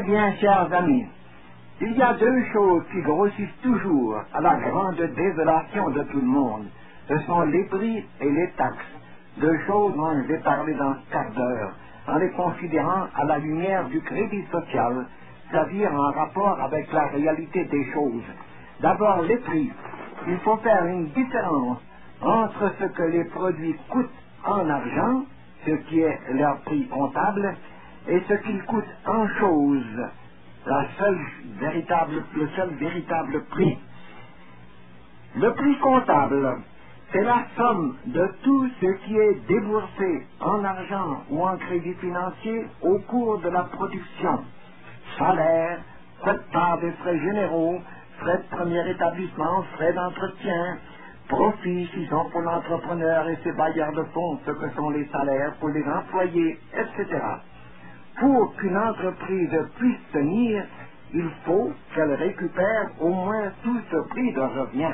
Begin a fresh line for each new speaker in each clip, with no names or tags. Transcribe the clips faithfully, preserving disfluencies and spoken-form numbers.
bien, chers amis, il y a deux choses qui grossissent toujours à la grande désolation de tout le monde. Ce sont les prix et les taxes. Deux choses dont je vais parler dans ce quart d'heure, en les considérant à la lumière du crédit social, c'est-à-dire en rapport avec la réalité des choses. D'abord, les prix. Il faut faire une différence entre ce que les produits coûtent en argent, ce qui est leur prix comptable, et ce qu'ils coûtent en choses, la seule véritable, le seul véritable prix. Le prix comptable, c'est la somme de tout ce qui est déboursé en argent ou en crédit financier au cours de la production. Salaire, frais de part des frais généraux, frais de premier établissement, frais d'entretien, profits qui sont pour l'entrepreneur et ses bailleurs de fonds, ce que sont les salaires pour les employés, et cetera. Pour qu'une entreprise puisse tenir, il faut qu'elle récupère au moins tout ce prix de revient.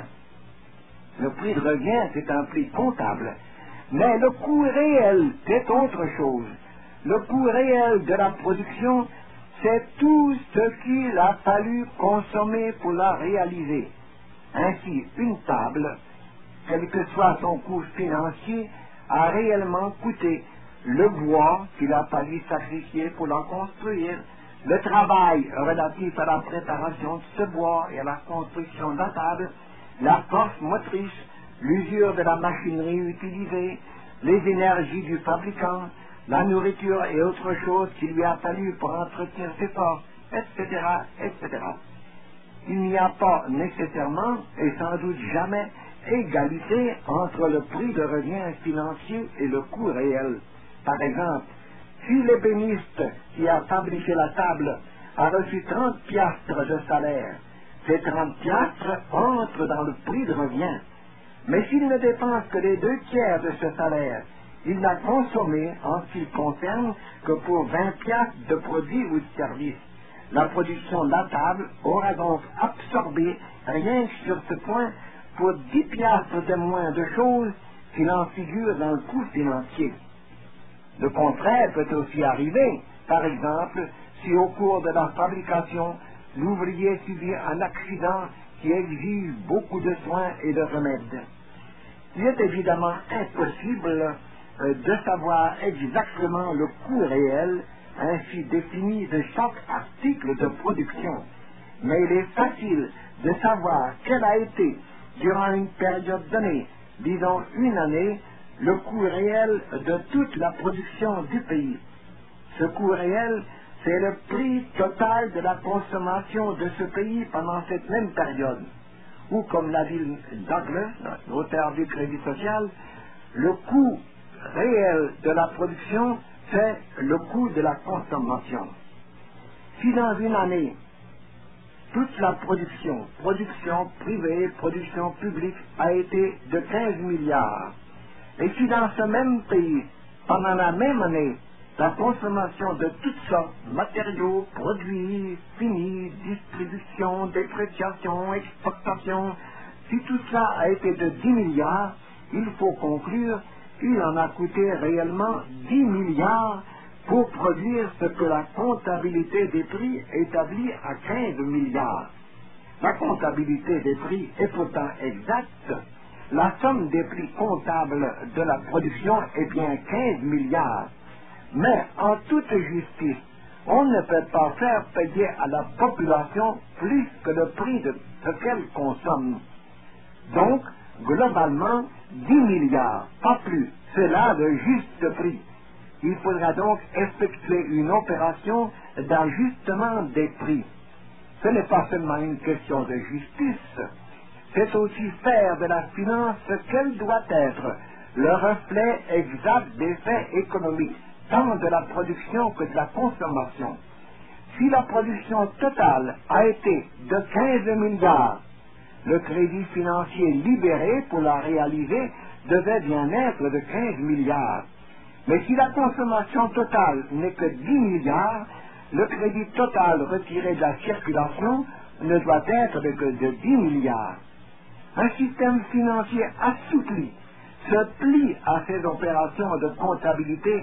Le prix de revient, c'est un prix comptable. Mais le coût réel, c'est autre chose. Le coût réel de la production, c'est tout ce qu'il a fallu consommer pour la réaliser. Ainsi, une table, quel que soit son coût financier, a réellement coûté le bois qu'il a fallu sacrifier pour la construire, le travail relatif à la préparation de ce bois et à la construction de la table, la force motrice, l'usure de la machinerie utilisée, les énergies du fabricant, la nourriture et autres choses qu'il lui a fallu pour entretenir ses forces, et cetera, et cetera. Il n'y a pas nécessairement, et sans doute jamais, égalité entre le prix de revient financier et le coût réel. Par exemple, si l'ébéniste qui a fabriqué la table a reçu trente piastres de salaire, ces trente piastres entrent dans le prix de revient. Mais s'il ne dépense que les deux tiers de ce salaire, il n'a consommé, en ce qui le concerne, que pour vingt piastres de produits ou de services. La production de la table aura donc absorbé, rien que sur ce point, pour dix piastres de moins de choses qu'il en figure dans le coût financier. Le contraire peut aussi arriver. Par exemple, si au cours de la fabrication, l'ouvrier subit un accident qui exige beaucoup de soins et de remèdes. Il est évidemment impossible euh, de savoir exactement le coût réel ainsi défini de chaque article de production. Mais il est facile de savoir quel a été, durant une période donnée, disons une année, le coût réel de toute la production du pays. Ce coût réel, c'est le prix total de la consommation de ce pays pendant cette même période. Ou, comme l'a dit Douglas, l'auteur du crédit social, le coût réel de la production, c'est le coût de la consommation. Si dans une année, toute la production, production privée, production publique, a été de quinze milliards, et si dans ce même pays, pendant la même année, la consommation de toutes sortes, matériaux, produits, finis, distribution, dépréciation, exportation, si tout cela a été de dix milliards, il faut conclure qu'il en a coûté réellement dix milliards pour produire ce que la comptabilité des prix établit à quinze milliards. La comptabilité des prix est pourtant exacte. La somme des prix comptables de la production est bien quinze milliards. Mais en toute justice, on ne peut pas faire payer à la population plus que le prix de ce qu'elle consomme. Donc, globalement, dix milliards, pas plus. C'est là le juste prix. Il faudra donc effectuer une opération d'ajustement des prix. Ce n'est pas seulement une question de justice, c'est aussi faire de la finance ce qu'elle doit être, le reflet exact des faits économiques, tant de la production que de la consommation. Si la production totale a été de quinze milliards, le crédit financier libéré pour la réaliser devait bien être de quinze milliards. Mais si la consommation totale n'est que dix milliards, le crédit total retiré de la circulation ne doit être que de dix milliards. Un système financier assoupli se plie à ces opérations de comptabilité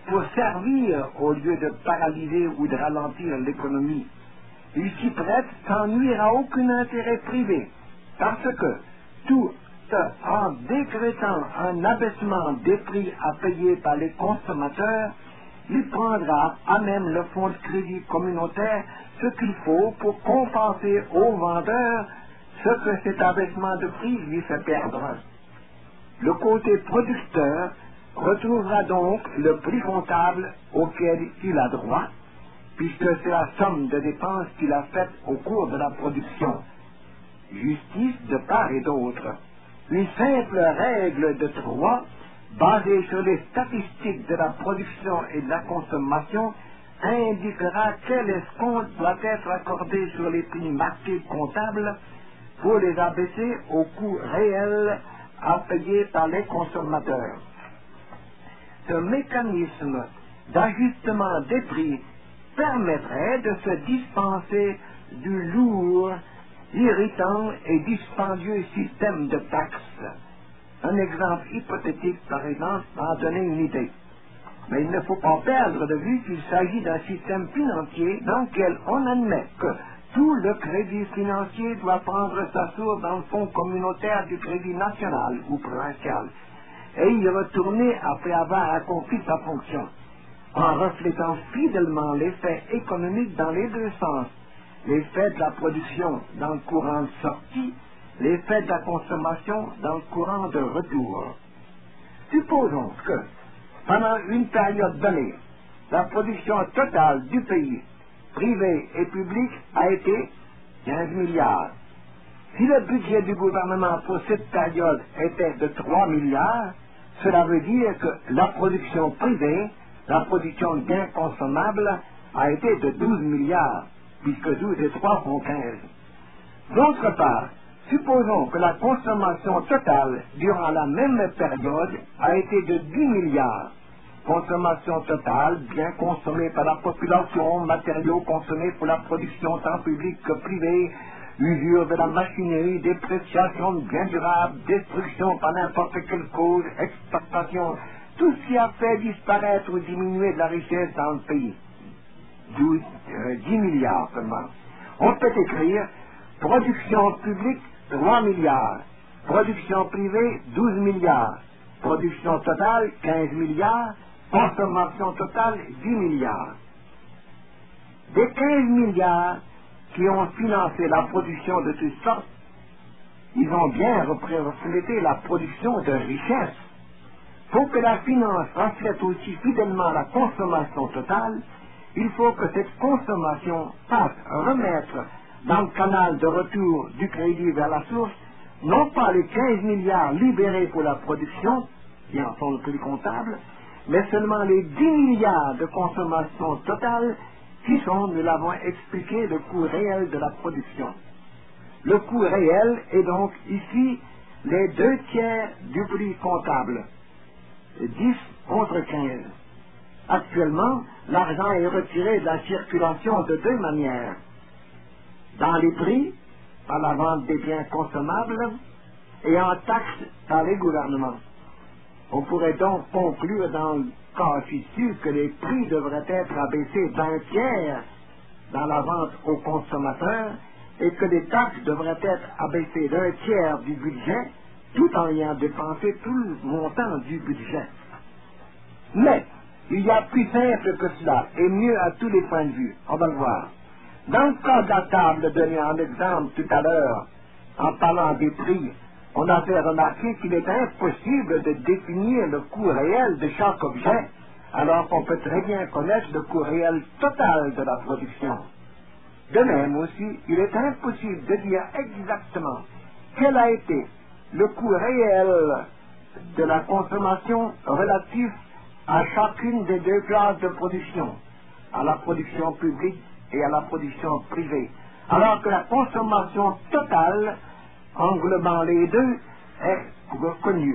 pour servir au lieu de paralyser ou de ralentir l'économie. Il s'y prête sans nuire à aucun intérêt privé, parce que tout en décrétant un abaissement des prix à payer par les consommateurs, il prendra à même le fonds de crédit communautaire ce qu'il faut pour compenser aux vendeurs ce que cet abaissement de prix lui fait perdre. Le côté producteur retrouvera donc le prix comptable auquel il a droit, puisque c'est la somme de dépenses qu'il a faites au cours de la production. Justice de part et d'autre. Une simple règle de trois, basée sur les statistiques de la production et de la consommation, indiquera quel escompte doit être accordé sur les prix marqués comptables pour les abaisser au coût réel à payer par les consommateurs. Ce mécanisme d'ajustement des prix permettrait de se dispenser du lourd, irritant et dispendieux système de taxes. Un exemple hypothétique, par exemple, va en donner une idée. Mais il ne faut pas perdre de vue qu'il s'agit d'un système financier dans lequel on admet que tout le crédit financier doit prendre sa source dans le fonds communautaire du crédit national ou provincial et y retourner après avoir accompli sa fonction, en reflétant fidèlement l'effet économique dans les deux sens, l'effet de la production dans le courant de sortie, l'effet de la consommation dans le courant de retour. Supposons que, pendant une période donnée, la production totale du pays, privé et public, a été quinze milliards. Si le budget du gouvernement pour cette période était de trois milliards, cela veut dire que la production privée, la production de biens consommables, a été de douze milliards, puisque douze et trois font quinze. D'autre part, supposons que la consommation totale durant la même période a été de dix milliards. Consommation totale, biens consommés par la population, matériaux consommés pour la production tant publique que privée, usure de la machinerie, dépréciation de biens durables, destruction par n'importe quelle cause, exportation, tout ce qui a fait disparaître ou diminuer de la richesse dans le pays. douze, euh, dix milliards seulement. On peut écrire production publique trois milliards, production privée douze milliards, production totale quinze milliards, consommation totale dix milliards. Des quinze milliards qui ont financé la production de toutes sortes, ils ont bien reflété la production de richesse. Pour que la finance reflète aussi fidèlement la consommation totale, il faut que cette consommation fasse remettre dans le canal de retour du crédit vers la source, non pas les quinze milliards libérés pour la production, qui en sont le prix comptable, mais seulement les dix milliards de consommation totale qui sont, nous l'avons expliqué, le coût réel de la production. Le coût réel est donc ici les deux tiers du prix comptable, dix contre quinze. Actuellement, l'argent est retiré de la circulation de deux manières. Dans les prix, par la vente des biens consommables, et en taxes par les gouvernements. On pourrait donc conclure dans le cas issu que les prix devraient être abaissés d'un tiers dans la vente aux consommateurs et que les taxes devraient être abaissées d'un tiers du budget tout en ayant dépensé tout le montant du budget. Mais il y a plus simple que cela et mieux à tous les points de vue. On va le voir. Dans le cas de la table donnée en exemple tout à l'heure, en parlant des prix, on a fait remarquer qu'il est impossible de définir le coût réel de chaque objet, alors qu'on peut très bien connaître le coût réel total de la production. De même aussi, il est impossible de dire exactement quel a été le coût réel de la consommation relatif à chacune des deux classes de production, à la production publique et à la production privée, alors que la consommation totale, englobant les deux, est connue.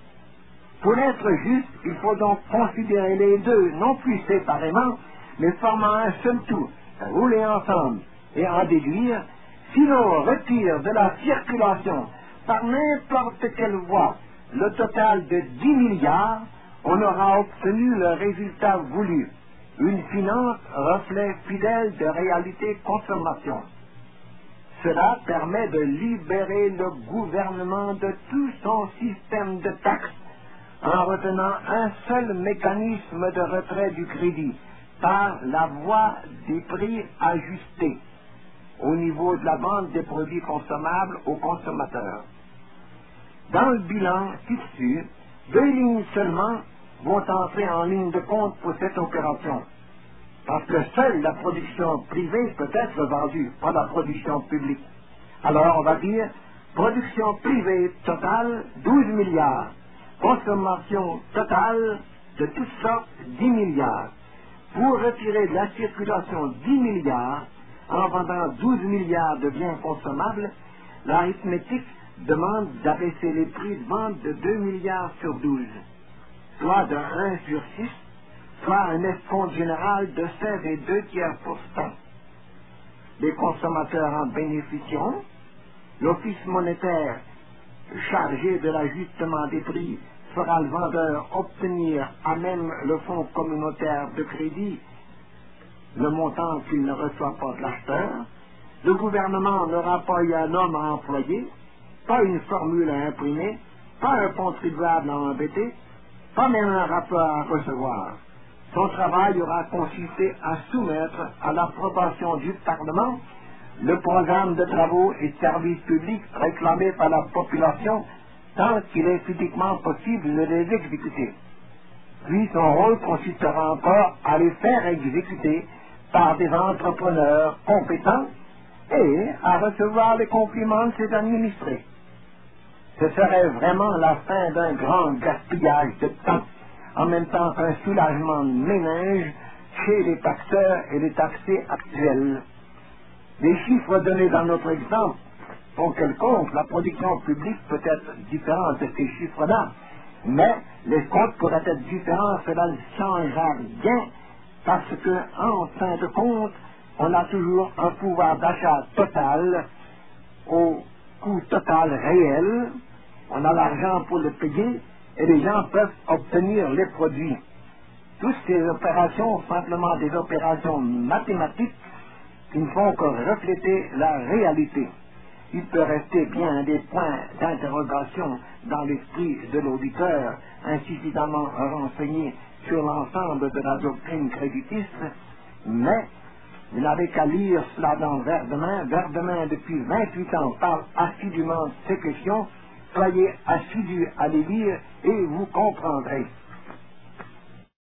Pour être juste, il faut donc considérer les deux, non plus séparément, mais formant un seul tout, rouler ensemble, et en déduire, si l'on retire de la circulation, par n'importe quelle voie, le total de dix milliards, on aura obtenu le résultat voulu, une finance reflet fidèle de réalité consommation. Cela permet de libérer le gouvernement de tout son système de taxes en retenant un seul mécanisme de retrait du crédit par la voie des prix ajustés au niveau de la vente des produits consommables aux consommateurs. Dans le bilan issu, deux lignes seulement vont entrer en ligne de compte pour cette opération, parce que seule la production privée peut être vendue, pas la production publique. Alors on va dire production privée totale douze milliards, consommation totale de toutes sortes dix milliards. Pour retirer de la circulation dix milliards en vendant douze milliards de biens consommables, l'arithmétique demande d'abaisser les prix de vente de deux milliards sur douze, soit de un sur six, soit un escompte général de seize et deux tiers pour cent. Les consommateurs en bénéficieront. L'Office monétaire chargé de l'ajustement des prix fera le vendeur obtenir à même le fonds communautaire de crédit le montant qu'il ne reçoit pas de l'acheteur. Le gouvernement n'aura pas eu un homme à employer, pas une formule à imprimer, pas un contribuable à embêter, pas même un rapport à recevoir. Son travail aura consisté à soumettre à l'approbation du Parlement le programme de travaux et de services publics réclamé par la population tant qu'il est physiquement possible de les exécuter. Puis son rôle consistera encore à les faire exécuter par des entrepreneurs compétents et à recevoir les compliments de ses administrés. Ce serait vraiment la fin d'un grand gaspillage de temps, en même temps qu'un soulagement de ménage chez les taxeurs et les taxés actuels. Les chiffres donnés dans notre exemple font quelconque, la production publique peut être différente de ces chiffres-là, mais les comptes pourraient être différents, cela ne changera rien, parce que, en fin de compte, on a toujours un pouvoir d'achat total, au coût total réel, on a l'argent pour le payer, et les gens peuvent obtenir les produits. Toutes ces opérations sont simplement des opérations mathématiques qui ne font que refléter la réalité. Il peut rester bien des points d'interrogation dans l'esprit de l'auditeur insuffisamment renseigné sur l'ensemble de la doctrine créditiste, mais vous n'avez qu'à lire cela dans Verdemin. Verdemin, depuis vingt-huit ans, parle assidûment de ces questions. Soyez assidus à les lire et vous comprendrez.